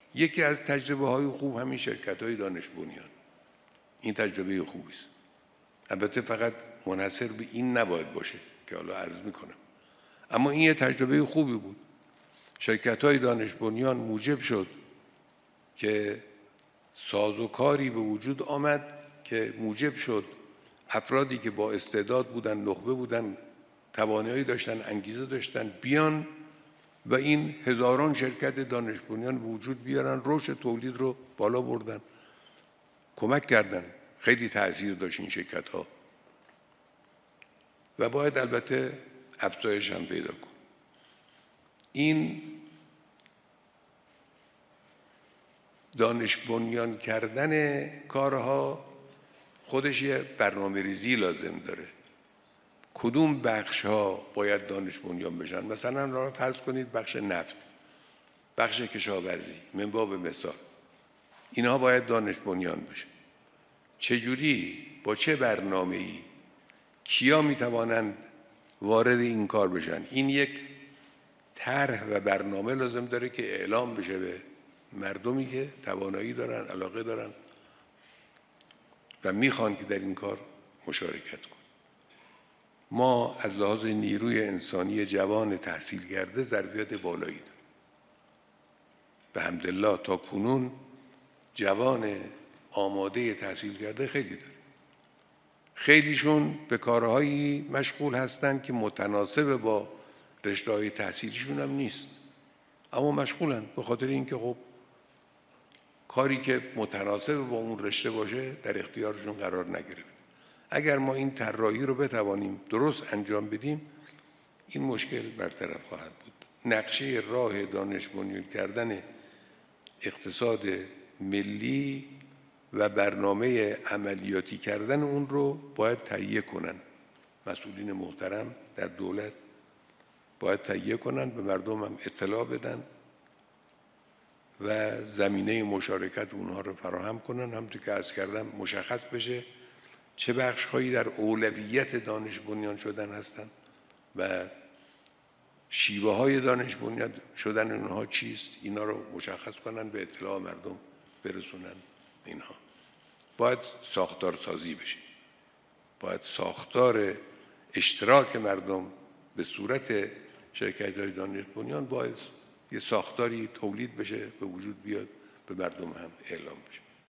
یکی از تجربه‌های خوب همین شرکت‌های دانش بنیان، این تجربه خوبی است. البته فقط منحصر به این نباید باشه که حالا عرض میکنم، اما این یه تجربه خوبی بود. شرکت‌های دانش بنیان موجب شد که سازوکاری به وجود آمد که موجب شد افرادی که با استعداد بودن، نخبه بودن، توانایی داشتن، انگیزه داشتن، بیان و این هزاران شرکت دانش بنیان به وجود بیارن، رشد تولید رو بالا بردن، کمک کردن. خیلی تأثیر داشت این شرکت‌ها و باید البته افزایش هم پیدا کن. این دانش بنیان کردن کارها خودش یه برنامه‌ریزی لازم داره. کدوم بخش ها باید دانش بنیان بشن؟ مثلا را فرض کنید بخش نفت، بخش کشاورزی، من باب مثال، اینها باید دانش بنیان بشه. چجوری، با چه برنامه‌ای، کیا میتوانند وارد این کار بشن؟ این یک طرح و برنامه لازم داره که اعلام بشه به مردمی که توانایی دارن، علاقه دارن و میخوان که در این کار مشارکت کنن. ما از لحاظ نیروی انسانی جوان تحصیل کرده ظرفیت بالایی داریم. به حمدالله تا کنون جوان آماده تحصیل کرده خیلی داریم. خیلیشون به کارهایی مشغول هستند که متناسب با رشته‌های تحصیلیشون هم نیست، اما مشغولن به خاطر اینکه خب کاری که متناسب با اون رشته باشه در اختیارشون قرار نگرفت. اگر ما این طراحی رو بتوانیم درست انجام بدیم، این مشکل برطرف خواهد بود. نقشه راه دانش بنیان کردن اقتصاد ملی و برنامه عملیاتی کردن اون رو باید تهیه کنن. مسئولین محترم در دولت باید تهیه کنن، به مردم هم اطلاع بدن و زمینه مشارکت اونها رو فراهم کنن. همونطور که عرض کردم مشخص بشه چه بخش‌هایی در اولویت دانش بنیان شدن هستند و شیوه‌های دانش بنیان شدن اونها چیست، اینا رو مشخص کنن، به اطلاع مردم برسونن. اینها باید ساختار سازی بشه، باید ساختار اشتراک مردم به صورت شرکت‌های دانش بنیان باید یه ساختاری تولید بشه، به وجود بیاد، به مردم هم اعلام بشه.